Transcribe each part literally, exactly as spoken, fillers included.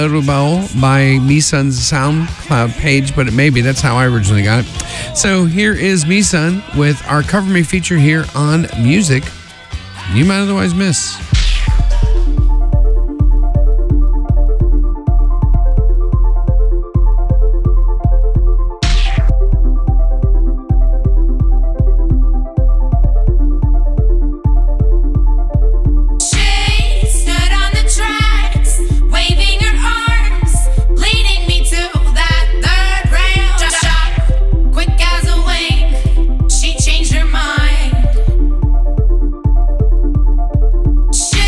Bowl by Misun's SoundCloud page, but it may be. That's how I originally got it. So here is Misun with our Cover Me feature here on Music You Might Otherwise Miss. She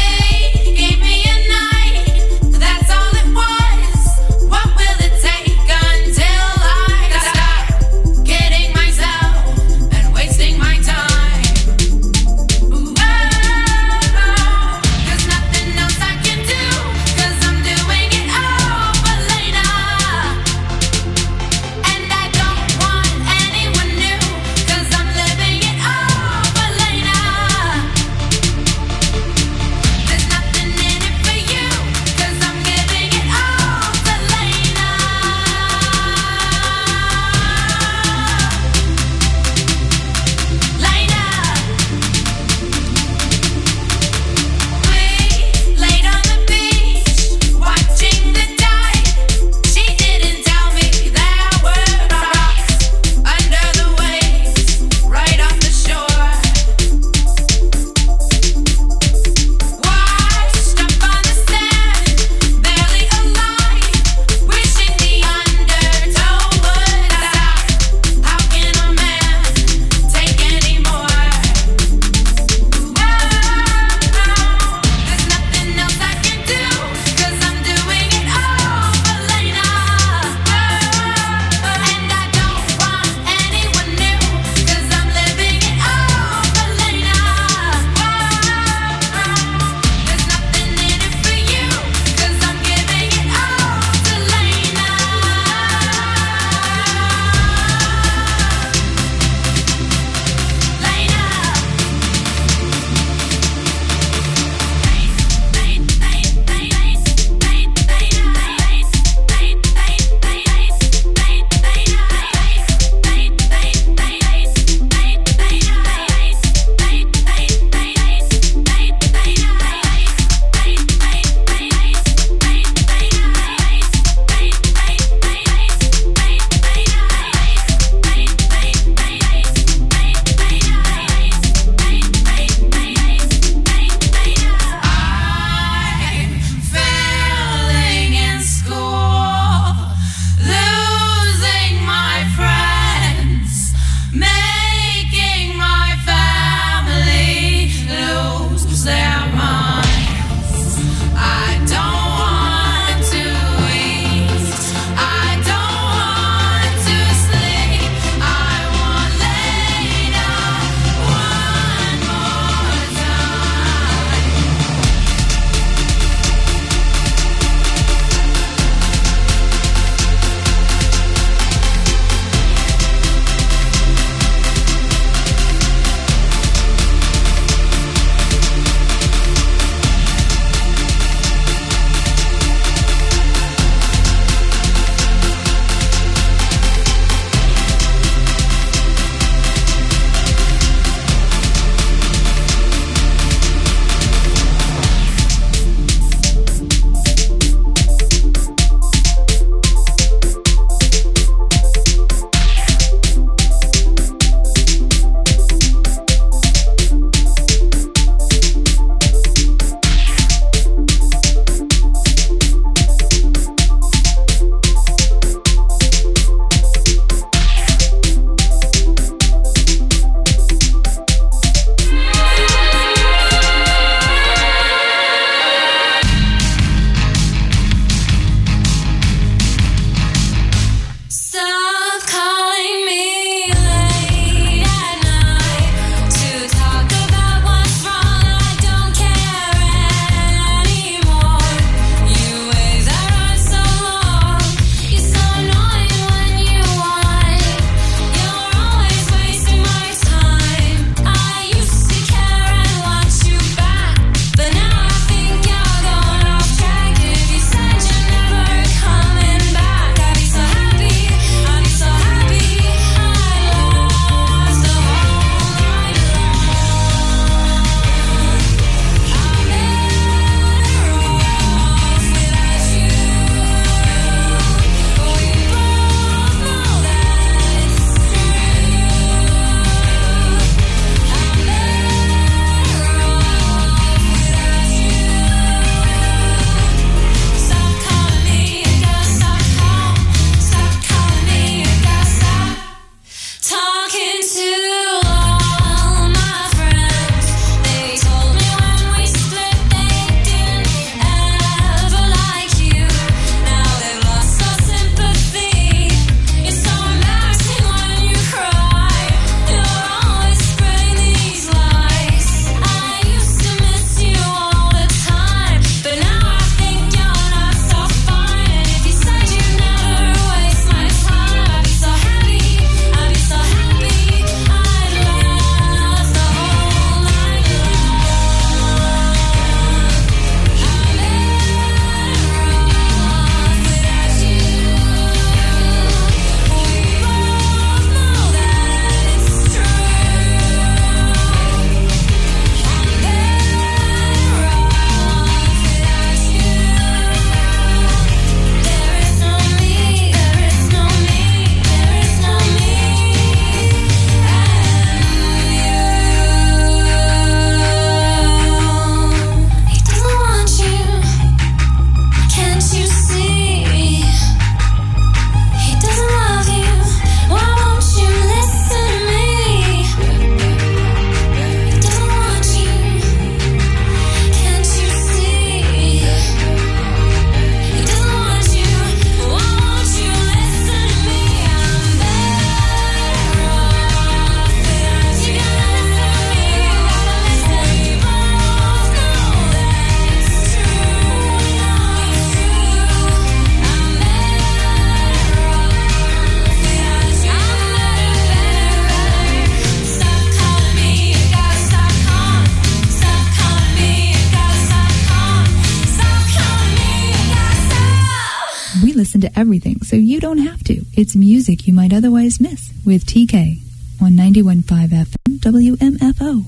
We listen to everything, so you don't have to. It's music you might otherwise miss with T K on ninety-one point five F M W M F O.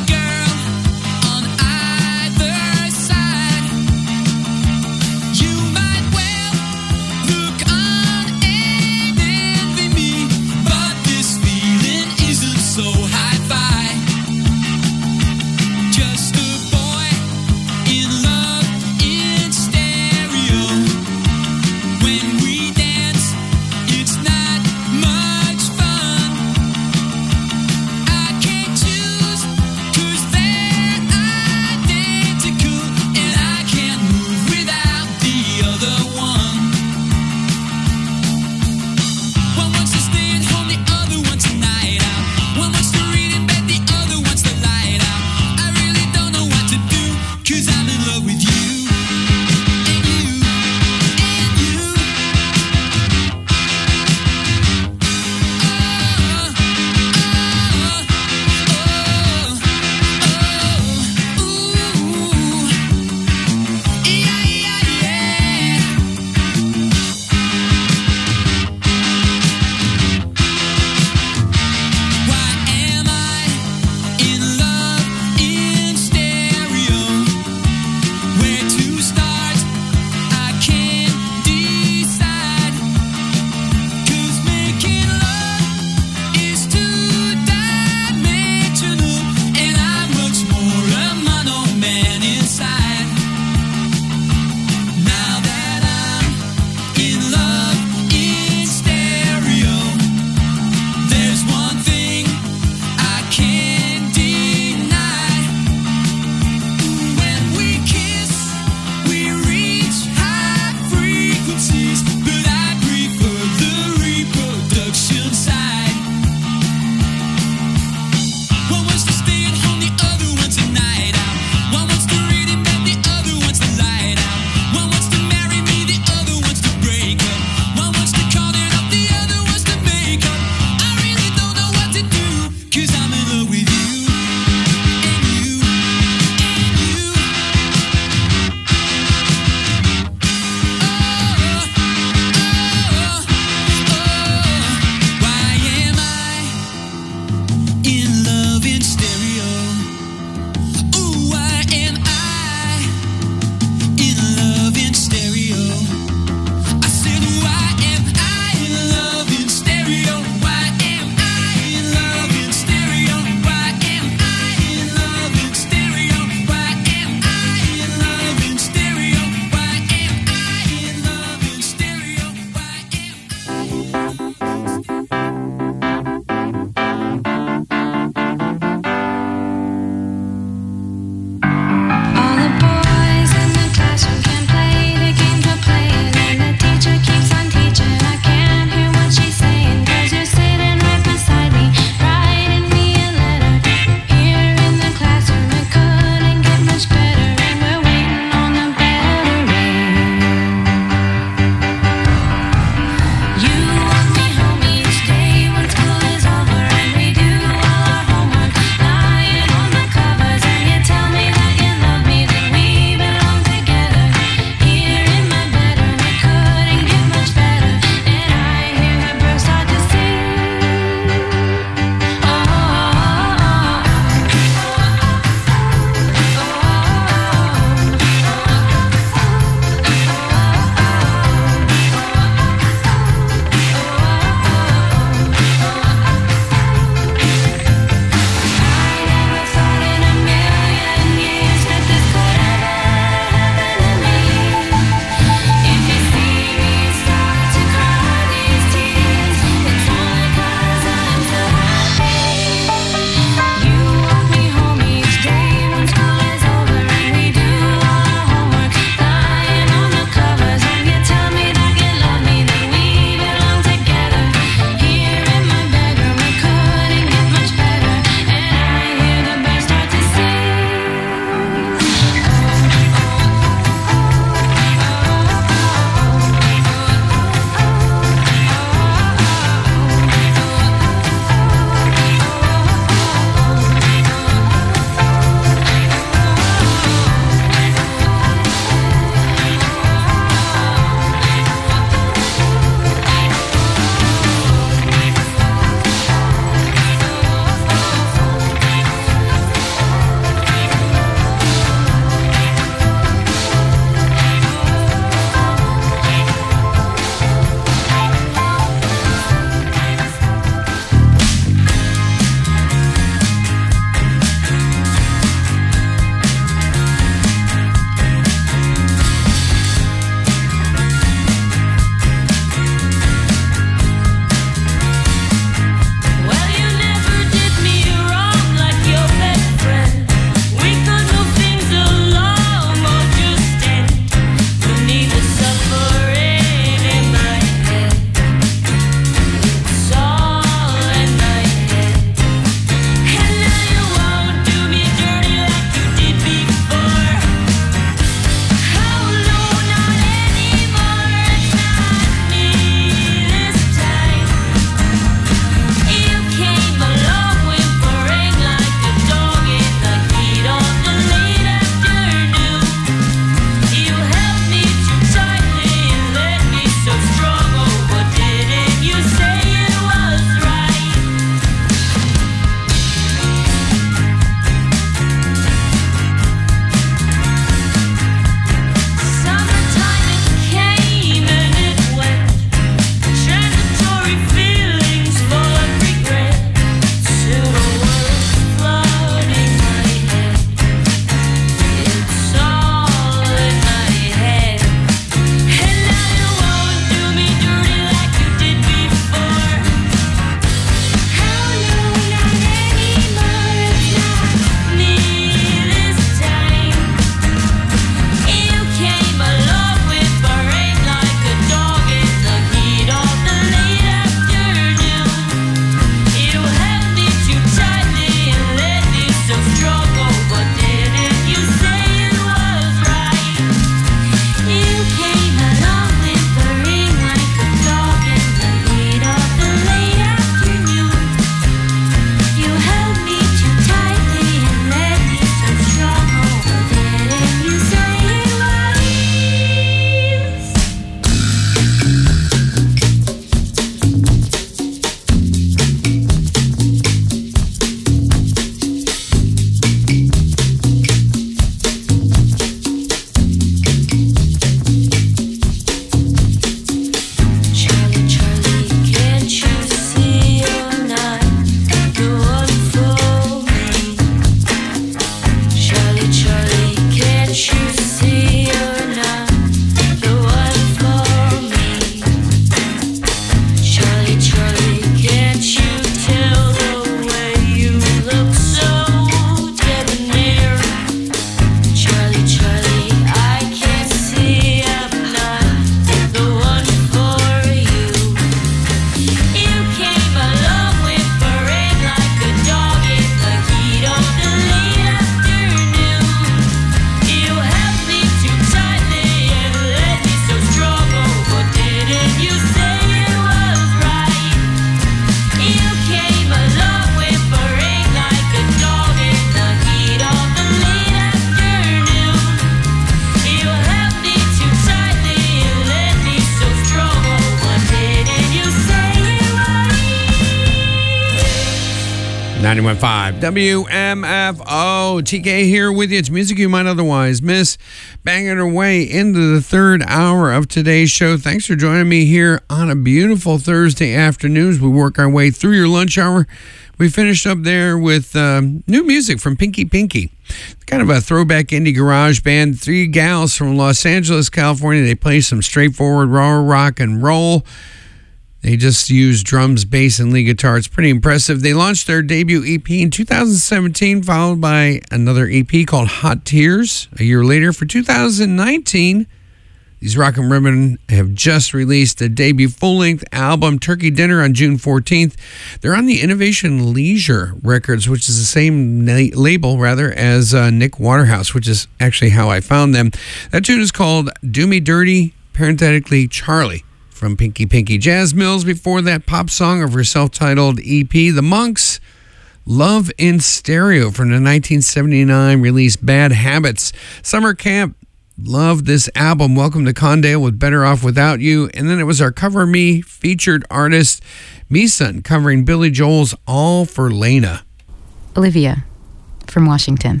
ninety-one point five W M F O. T K here with you. It's music you might otherwise miss. Banging our way into the third hour of today's show. Thanks for joining me here on a beautiful Thursday afternoon as we work our way through your lunch hour. We finished up there with um, new music from Pinky Pinky. Kind of a throwback indie garage band. Three gals from Los Angeles, California. They play some straightforward raw rock and roll. They just use drums, bass, and lead guitar. It's pretty impressive. They launched their debut E P in two thousand seventeen, followed by another E P called Hot Tears a year later. For two thousand nineteen, these Rockin' Ribbon have just released a debut full-length album, Turkey Dinner, on June fourteenth. They're on the Innovation Leisure Records, which is the same na- label, rather, as uh, Nick Waterhouse, which is actually how I found them. That tune is called Do Me Dirty, parenthetically Charlie, from Pinky Pinky. Jazz Mills, before that, pop song of her self-titled E P. The Monks, Love in Stereo, from the nineteen seventy-nine release Bad Habits. Summer Camp, love this album. Welcome to Condale with Better Off Without You. And then it was our Cover Me featured artist, Meeson, covering Billy Joel's All for Lena. Olivia from Washington.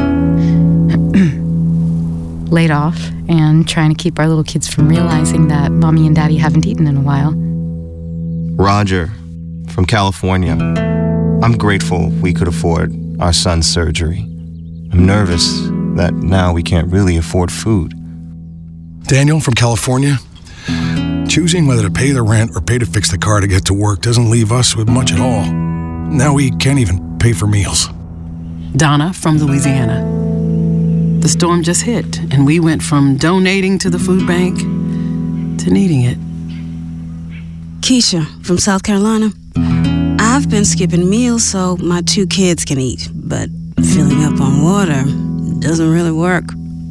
Laid off and trying to keep our little kids from realizing that mommy and daddy haven't eaten in a while. Roger from California. I'm grateful we could afford our son's surgery. I'm nervous that now we can't really afford food. Daniel from California. Choosing whether to pay the rent or pay to fix the car to get to work doesn't leave us with much at all. Now we can't even pay for meals. Donna from Louisiana. The storm just hit, and we went from donating to the food bank to needing it. Keisha from South Carolina. I've been skipping meals so my two kids can eat, but filling up on water doesn't really work.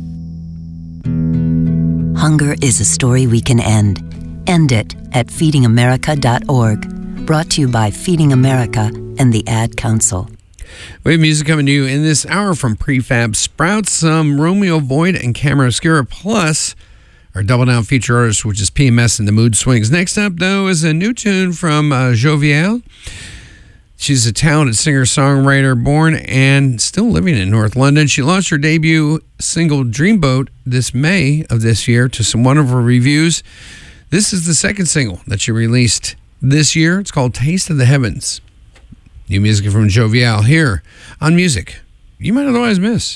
Hunger is a story we can end. End it at feeding america dot org. Brought to you by Feeding America and the Ad Council. We have music coming to you in this hour from Prefab Sprouts, some Romeo Void and Camera Obscura, plus our Double Down feature artist, which is P M S and the Mood Swings. Next up, though, is a new tune from uh, Jovial. She's a talented singer-songwriter, born and still living in North London. She launched her debut single, Dreamboat, this May of this year to some wonderful reviews. This is the second single that she released this year. It's called Taste of the Heavens. New music from Jovial here on Music You Might Otherwise Miss.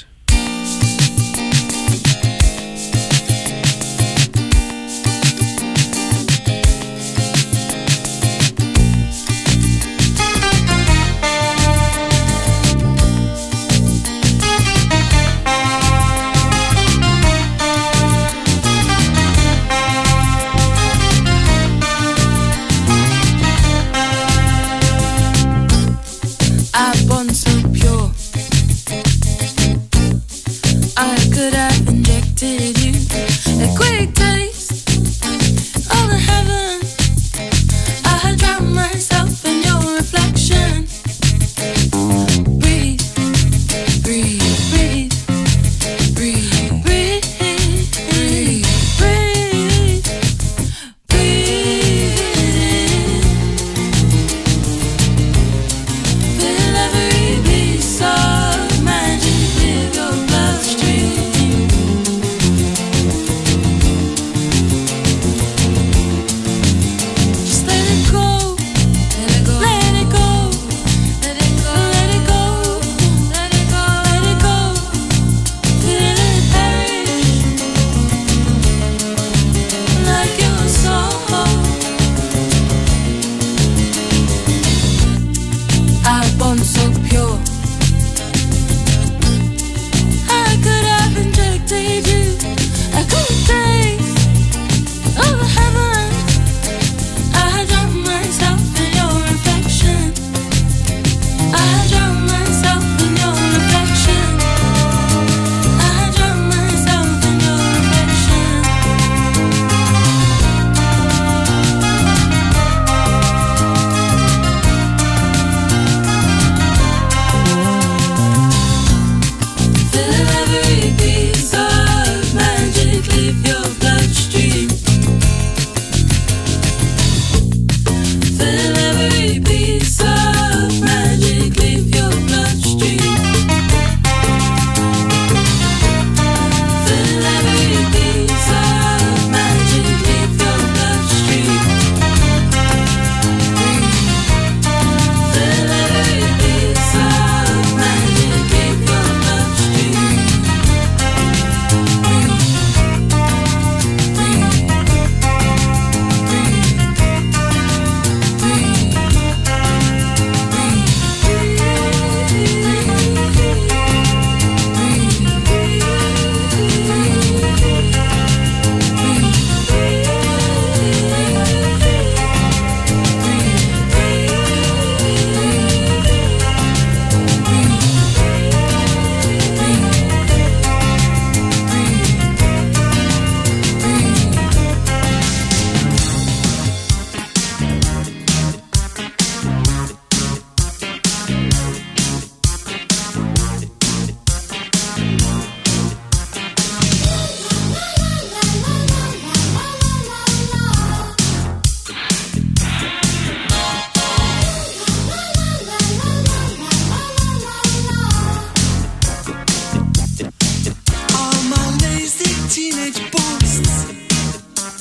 I born so pure.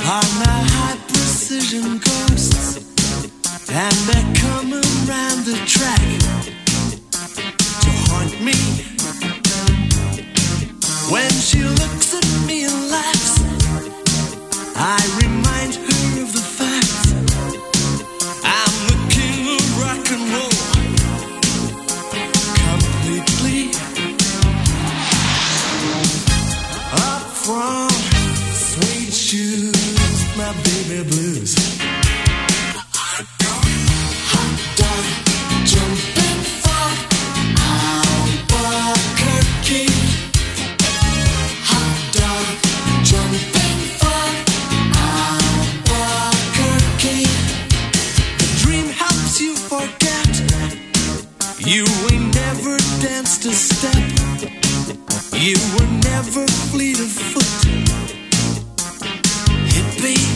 are now high-precision ghosts, and they're coming round the track to haunt me. When she looks at me and laughs, I remind her of the fact I'm the king of rock and roll, completely. Up from suede shoes, my baby blues. Hot dog, jumping for Albuquerque. Hot dog, jumping for Albuquerque. The dream helps you forget you ain't never danced a step. You were never fleet of foot, hippie.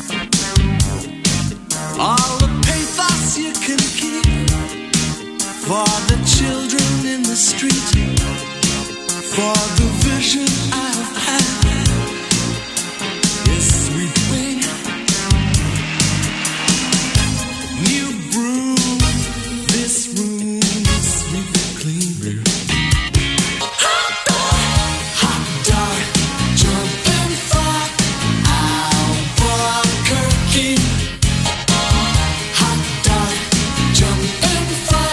All the pathos you can keep for the children in the street, for the vision I've had is sweeping. New broom, this room, sweep it clean. Hot dog, jumping for Albuquerque. Hot dog, jumping for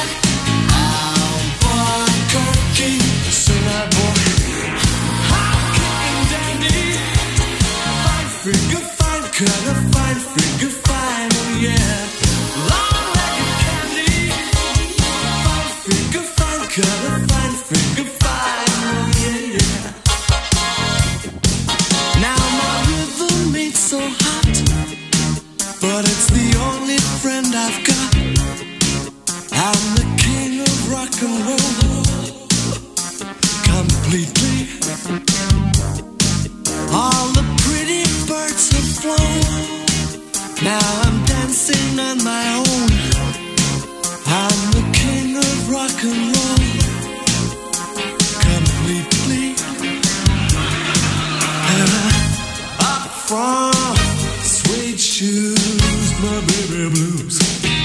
Albuquerque. Sonny boy, hot kicking dandy, fine figure, fine color, fine figure, fine, oh yeah. Long-legged candy, fine figure, fine color, fine figure, fine, oh yeah, yeah. Now my rhythm ain't so hot, but it's the only friend I've got. I'm the king of rock and roll, completely. All the pretty birds have flown, now I'm dancing on my own. I'm the king of rock and roll, completely. Up from suede shoes, my baby blues.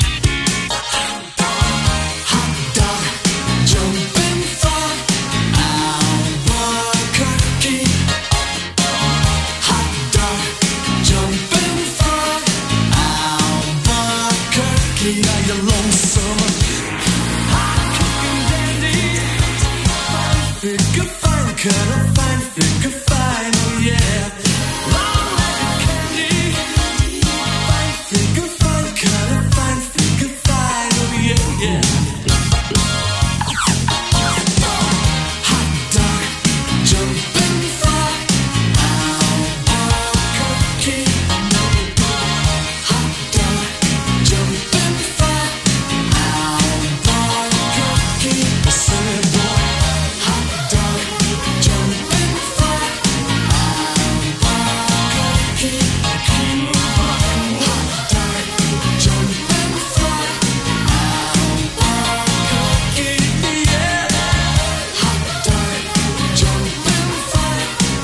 Hot dog, jumping for Albuquerque. Hot dog, jumping for Albuquerque. Are you lonesome? Hot kicking dandy, fine figure, fine color, fine figure, fine, oh yeah. Long-legged candy, fine figure, fine color, fine figure, fine, oh yeah, yeah. Hot dog, jumping for Albuquerque. Hot dog, jumping for Albuquerque. Sonny boy, hot dog, jumping for Albuquerque. King of rock and roll. Hot dog, jumping for Albuquerque, yeah. Hot dog, jumping for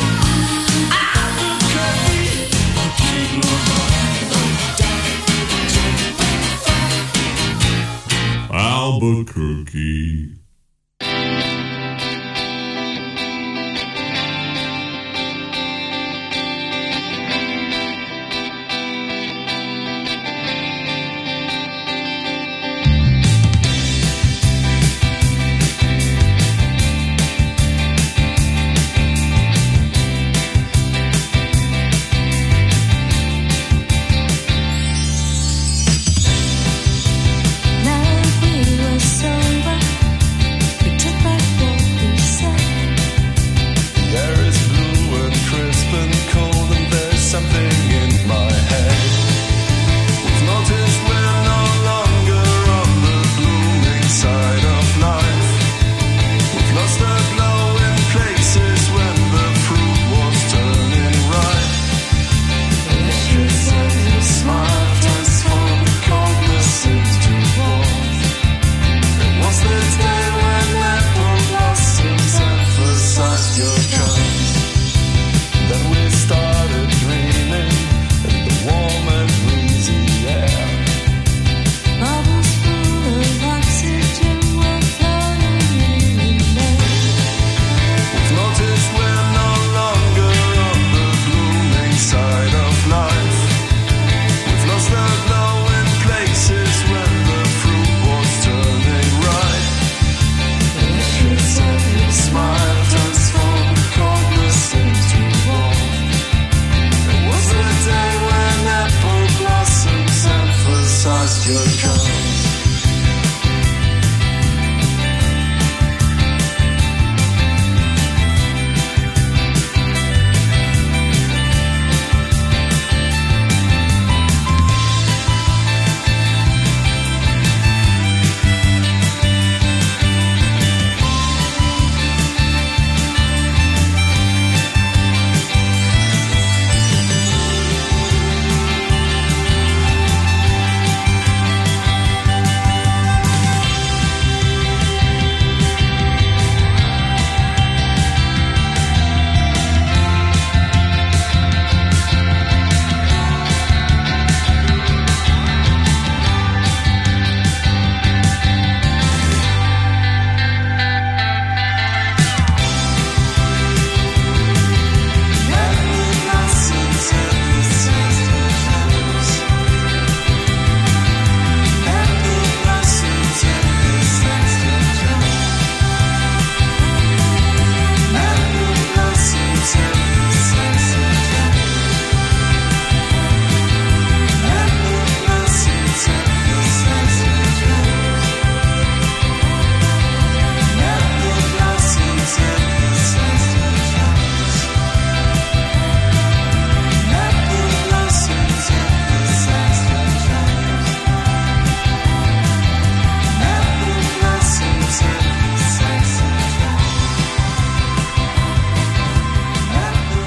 Albuquerque. King of rock and roll. Albuquerque. Now we were sober,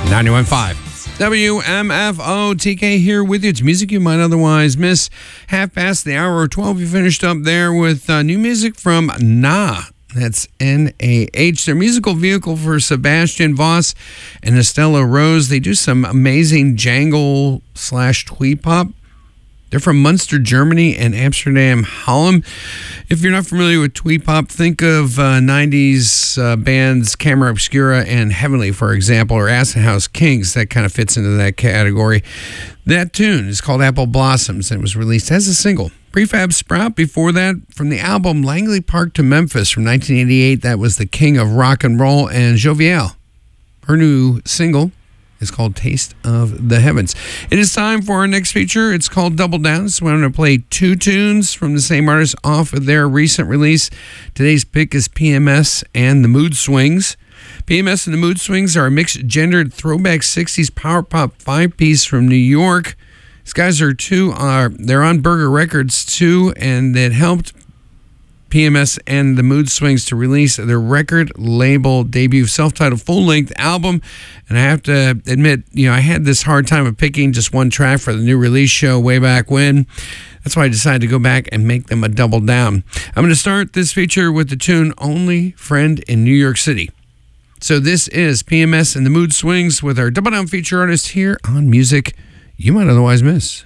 ninety-one point five W M F O. T K here with you. It's music you might otherwise miss. Half past the hour twelve. You finished up there with uh, new music from Nah. That's N A H. Their musical vehicle for Sebastian Voss and Estella Rose. They do some amazing jangle slash twee pop. They're from Munster, Germany, and Amsterdam, Holland. If you're not familiar with twee pop, think of uh, nineties uh, bands Camera Obscura and Heavenly, for example, or Acid House Kings. That kind of fits into that category. That tune is called Apple Blossoms, and it was released as a single. Prefab Sprout before that, from the album Langley Park to Memphis from nineteen eighty-eight. That was the king of rock and roll, and Jovial. Her new single is called Taste of the Heavens. It is time for our next feature. It's called Double Down. So I'm going to play two tunes from the same artist off of their recent release. Today's pick is P M S and the Mood Swings. P M S and the Mood Swings are a mixed-gendered throwback sixties power pop five-piece from New York. These guys are two, are they're on Burger Records too, and it helped P M S and the Mood Swings to release their record label debut self-titled full-length album. And I have to admit, you know, I had this hard time of picking just one track for the new release show way back when. That's why I decided to go back and make them a double down. I'm going to start this feature with the tune Only Friend in New York City. So this is P M S and the Mood Swings with our double down feature artist here on Music You Might Otherwise Miss.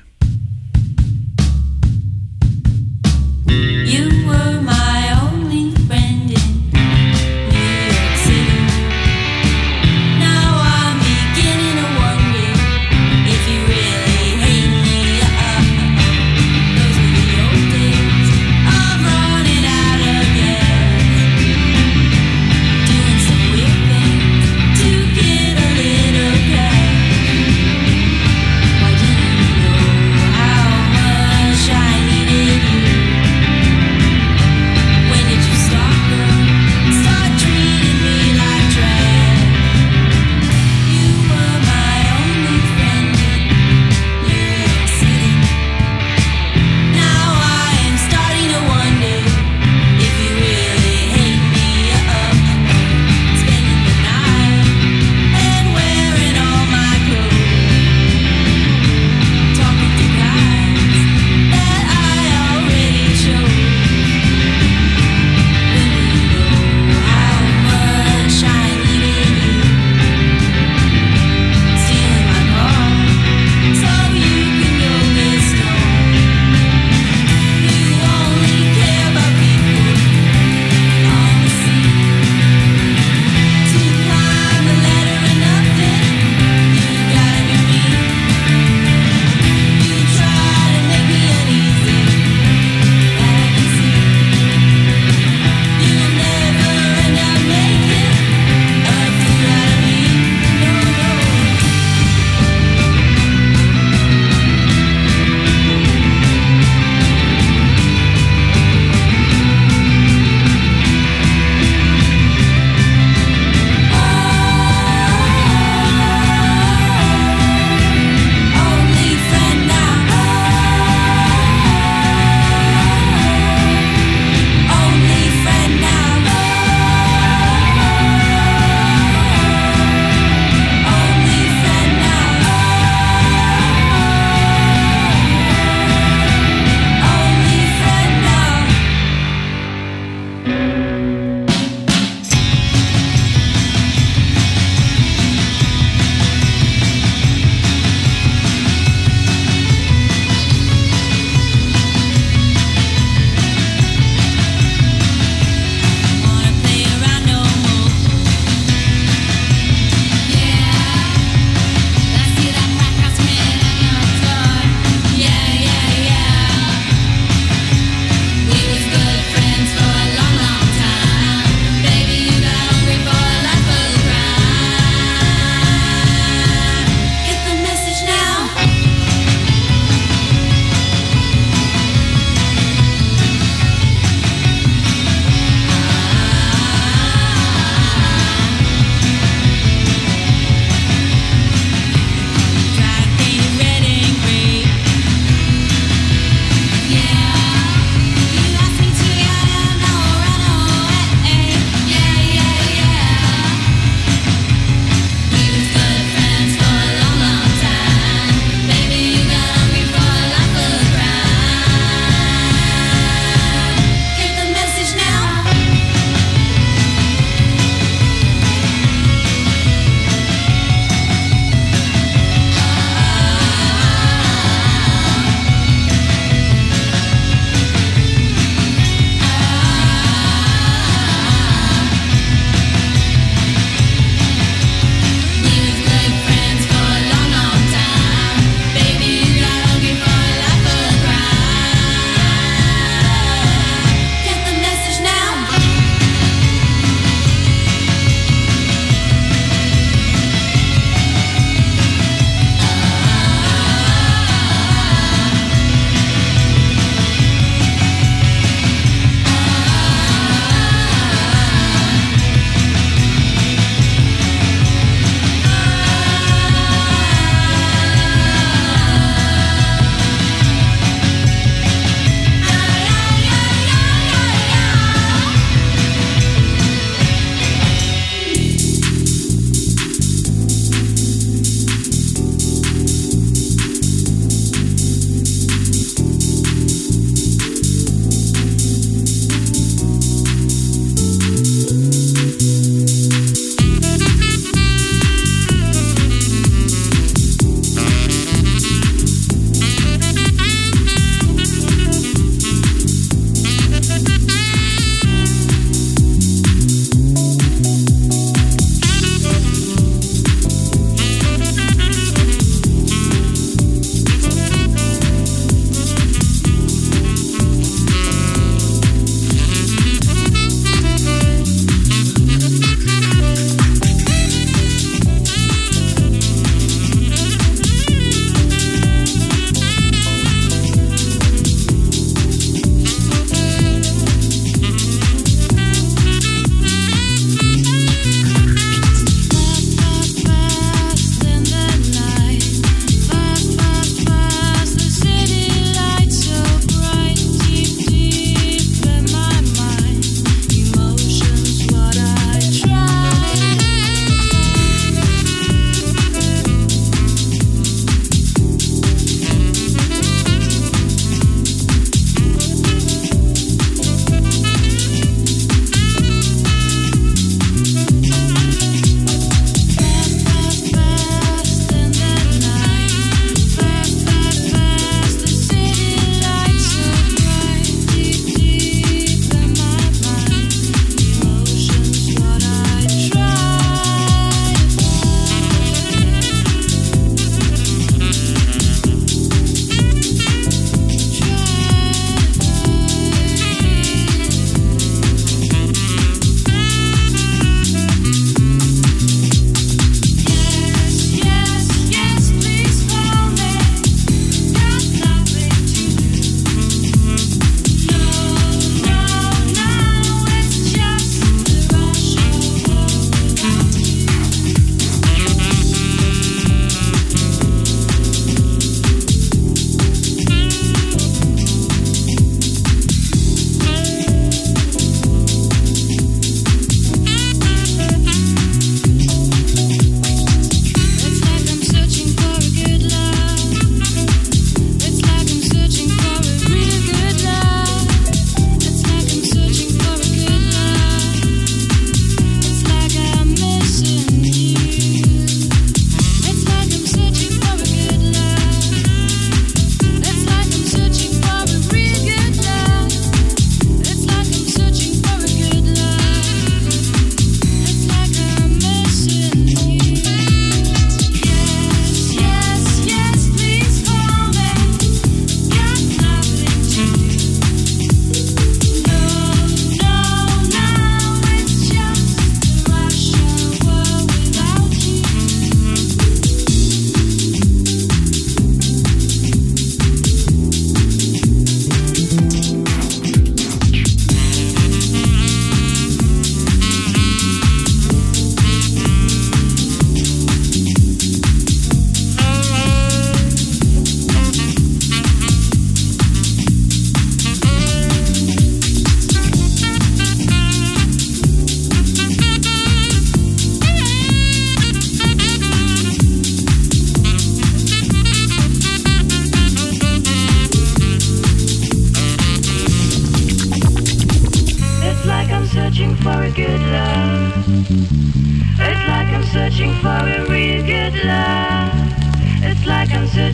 You were my only friend in New York City. Now I'm beginning to wonder if you really hate me. Uh, those were the old days of running out of gas, doing some weird things to get a little cash. Why didn't you know?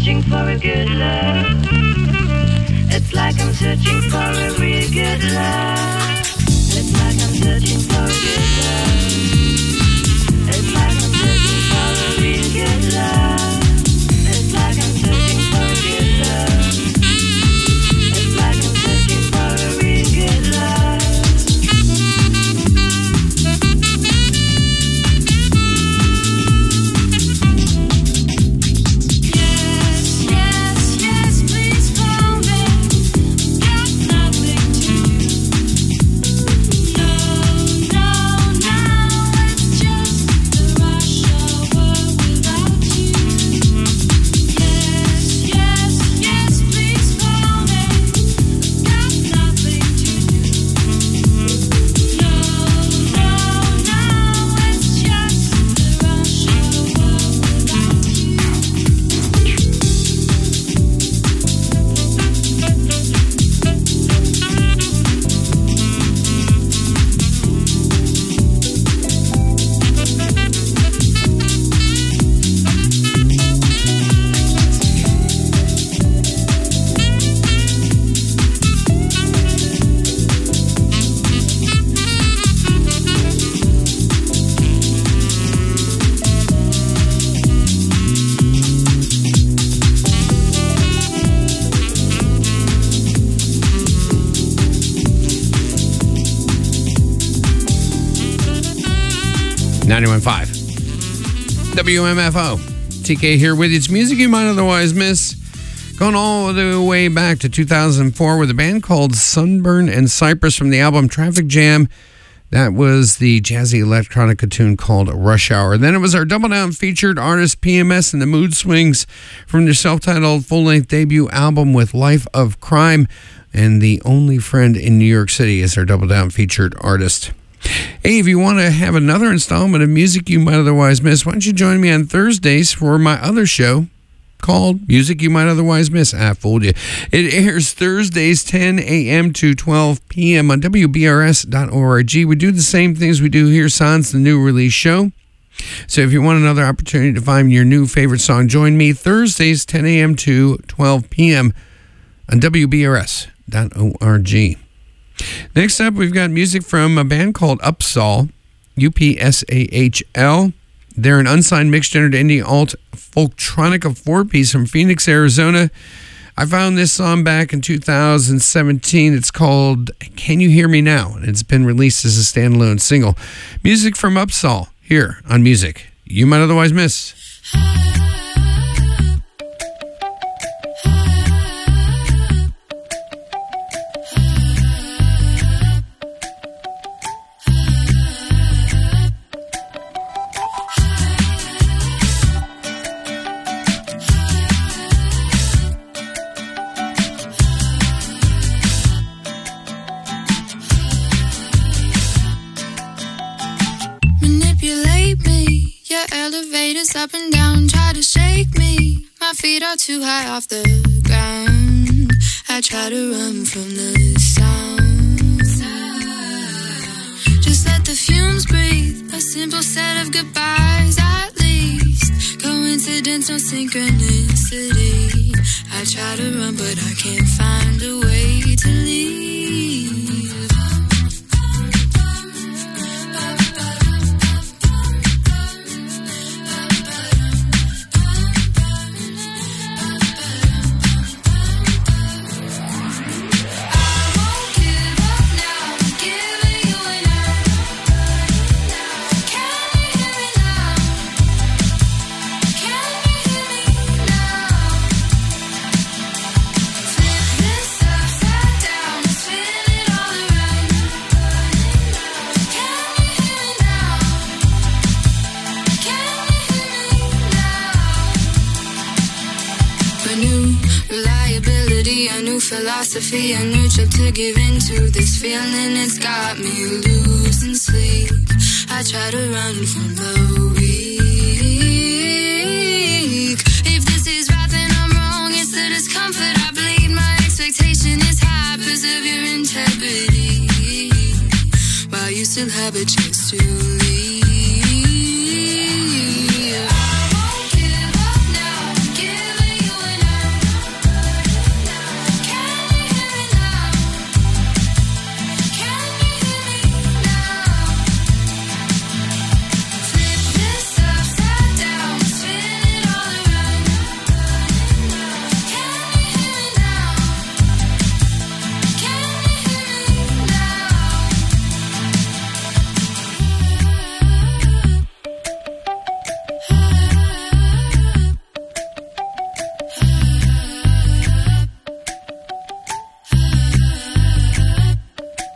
searching for a good love. It's like I'm searching for a real good love. It's like I'm searching for a good love. It's like I'm searching for a real good love. It's like I'm searching for a good love. It's like I'm searching for a real good love. Yes, yes, yes, please call me. Got nothing to do. No, no, no, it's just the rush hour without you. Yes, yes, yes, please call me. Got nothing to do. No, no, no, it's just the rush hour without you. ninety-one point five W M F O. T K here with you. It's music you might otherwise miss. Going all the way back to two thousand four with a band called Sunburn and Cypress from the album Traffic Jam. That was the jazzy electronica tune called Rush Hour. Then it was our double down featured artist P M S and the Mood Swings from their self-titled full-length debut album with Life of Crime. And The Only Friend in New York City is our double down featured artist. Hey, if you want to have another installment of music you might otherwise miss, why don't you join me on Thursdays for my other show called Music You Might Otherwise Miss. I fooled you. It airs Thursdays ten a.m. to twelve p.m. on W B R S dot org. We do the same things we do here, Sans, the new release show. So if you want another opportunity to find your new favorite song, join me Thursdays ten a.m. to twelve p.m. on W B R S dot org. Next up, we've got music from a band called Upsahl, U P S A H L. They're an unsigned mixed-gendered indie alt folktronica four-piece from Phoenix, Arizona. I found this song back in two thousand seventeen. It's called Can You Hear Me Now? And it's been released as a standalone single. Music from Upsahl here on Music You Might Otherwise Miss. Elevators up and down, try to shake me. My feet are too high off the ground. I try to run from the sound. Just let the fumes breathe. A simple set of goodbyes at least. Coincidence, no synchronicity. I try to run but I can't find a way to leave. Philosophy, a new trip to give into this feeling. It's got me losing sleep. I try to run from the weak. If this is right, then I'm wrong. It's the discomfort I bleed. My expectation is high because of your integrity. While you still have a chance to leave. I won't give up now. I'm giving you an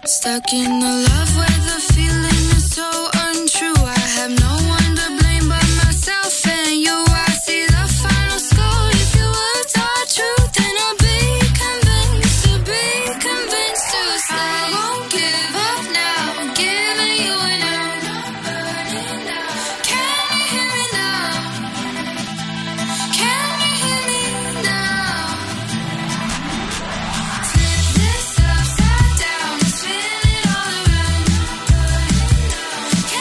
Stuck in a love where the feeling is so untrue. I have no one to blame but myself and you. I see the final score. If your words are true, then I'll be convinced to be convinced to stay. I won't give up now. I'm giving you an out. Can you hear me now? Can you hear me now? Flip this upside down and spin it all around.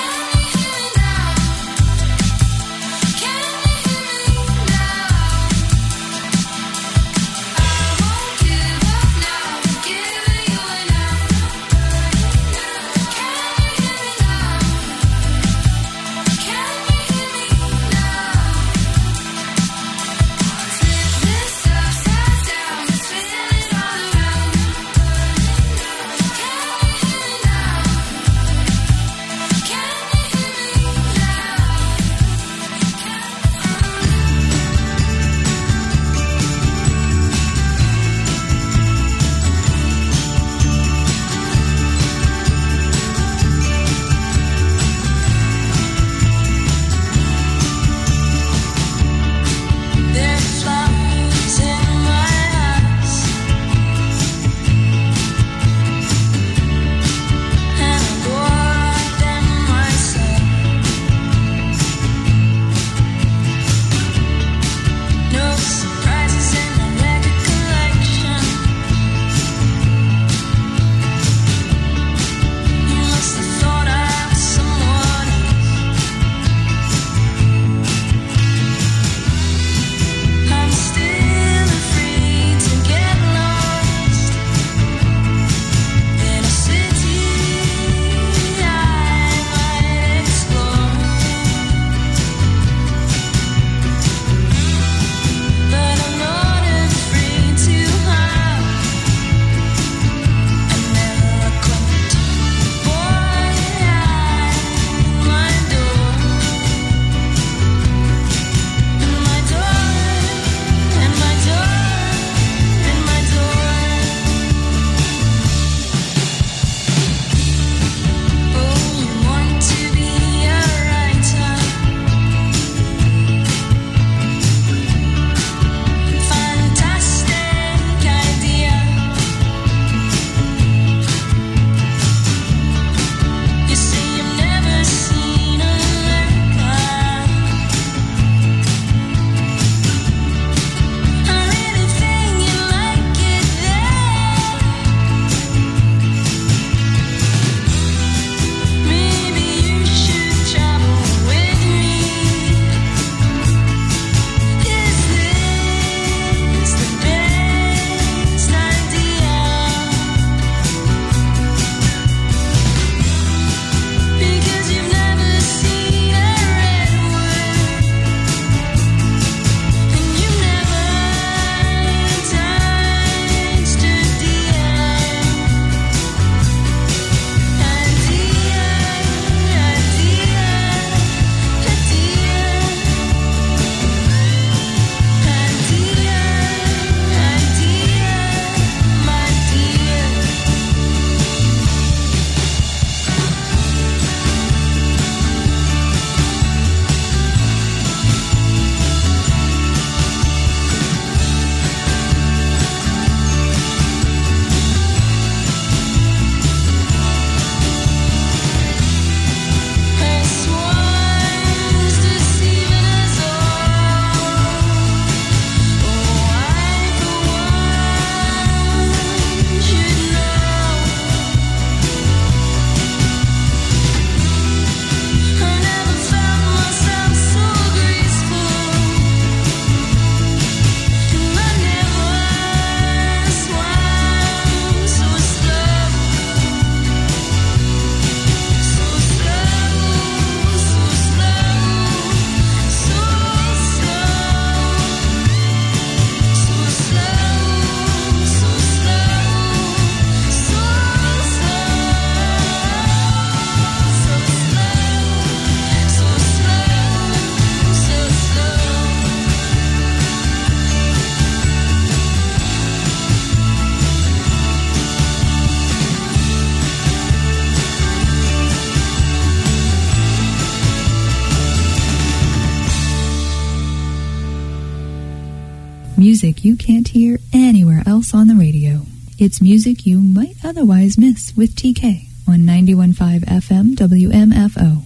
music you can't hear anywhere else on the radio. It's music you might otherwise miss with T K on ninety-one point five F M W M F O.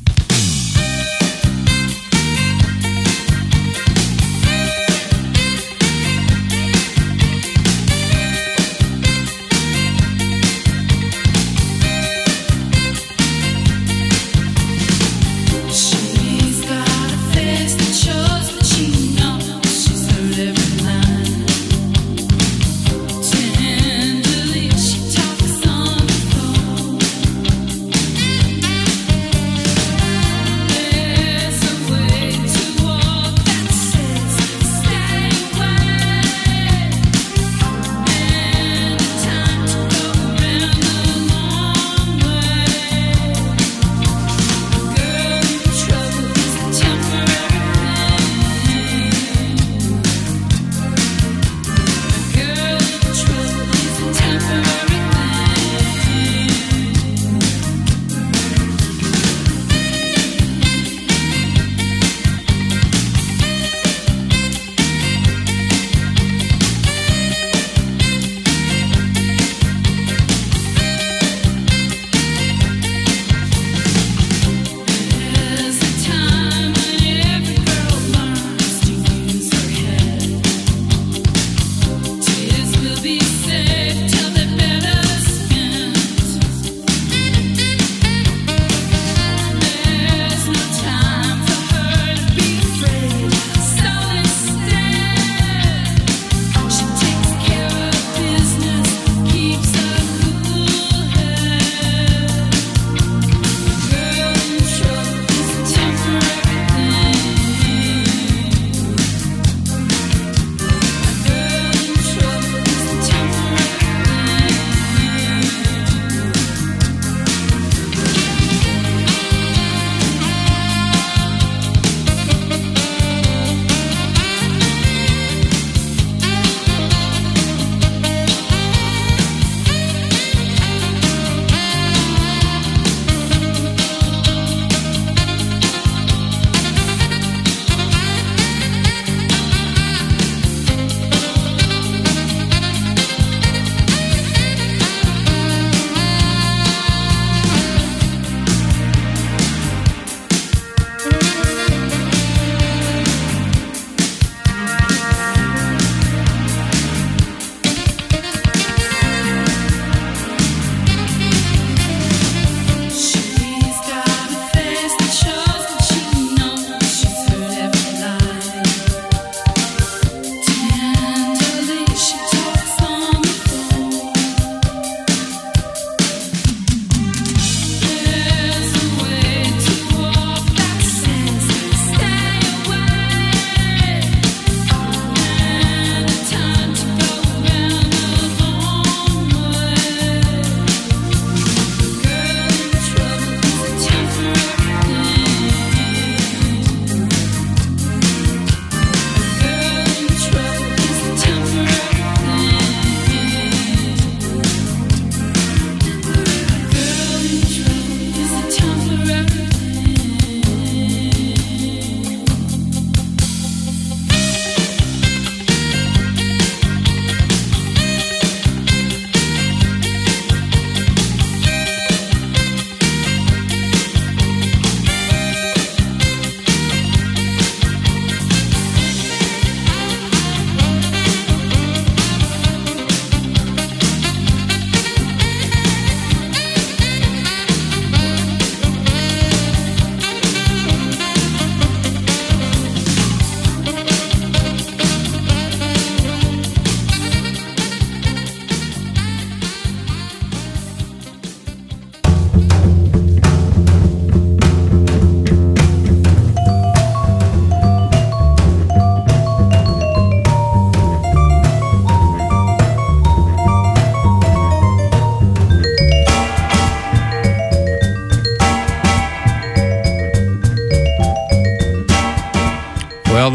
She's got a face that shows that she knows she's heard every line. Tenderly she talks on the phone.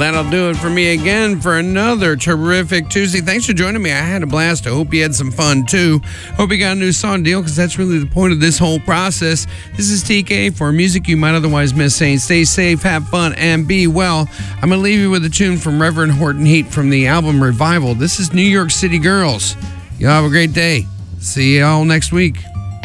that'll do it for me again for another terrific Tuesday. Thanks for joining me. I had a blast. I hope you had some fun, too. Hope you got a new song deal, because that's really the point of this whole process. This is T K for music you might otherwise miss, saying stay safe, have fun, and be well. I'm going to leave you with a tune from Reverend Horton Heat from the album Revival. This is New York City Girls. Y'all have a great day. See you all next week.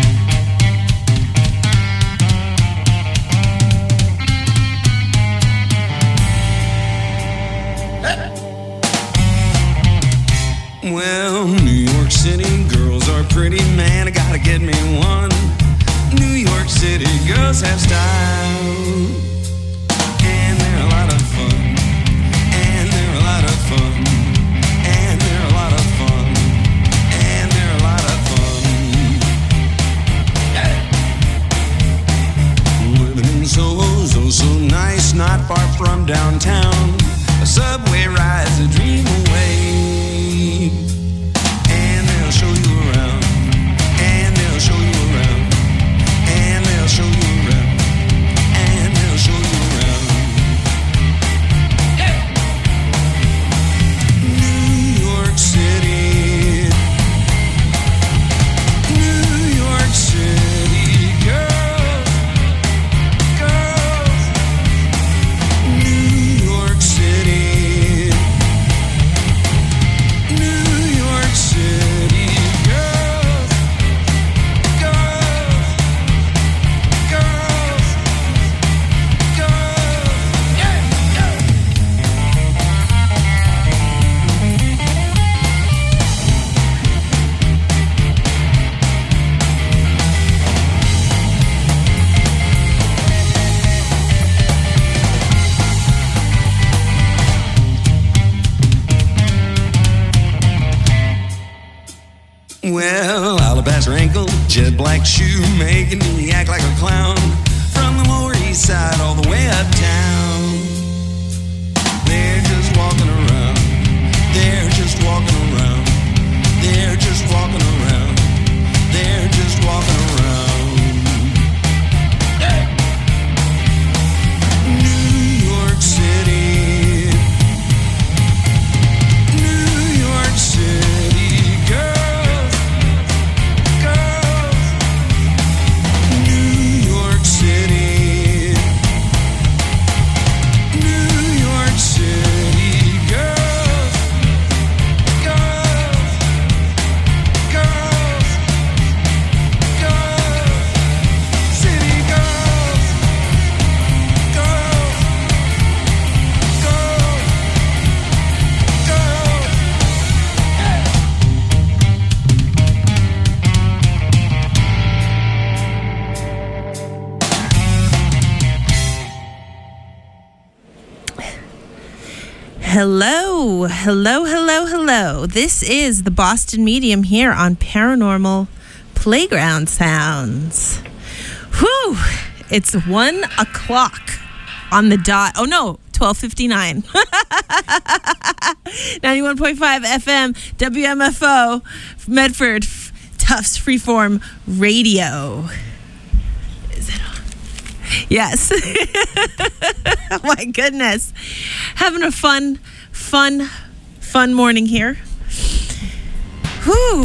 Well, New York City girls are pretty, man, I gotta get me one. New York City girls have style, and they're a lot of fun, and they're a lot of fun, and they're a lot of fun, and they're a lot of fun. Yeah. Living in Soho's oh so nice, not far from downtown. A subway rides a dream away. Show you around, and they'll show you around, and they'll show you around, and they'll show you around. Yeah. New York City, New York City girls, girls, New York City, New York City. Well, alabaster ankle, jet black shoe, making me act like a clown. From the Lower East Side all the way uptown. They're just walking around. They're just walking around. They're just walking around. They're just walking around. Yeah. New York City, New York City girl. Hello, hello, hello, hello. This is the Boston Medium here on Paranormal Playground Sounds. Whew, it's one o'clock on the dot. Oh no, twelve fifty-nine. ninety-one point five F M, W M F O, Medford, Tufts Freeform Radio. Is it on? Yes. Oh my goodness. Having a fun, fun, fun morning here. Whew.